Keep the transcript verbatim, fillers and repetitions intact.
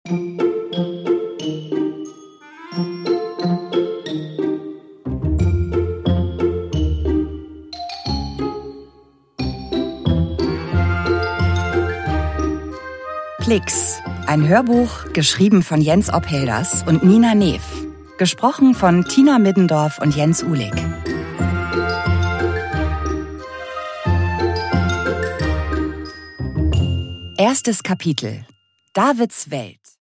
Klicks, ein Hörbuch, geschrieben von Jens Ophelders und Nina Neef. Gesprochen von Tina Middendorf und Jens Uhlig. Erstes Kapitel. Davids Welt.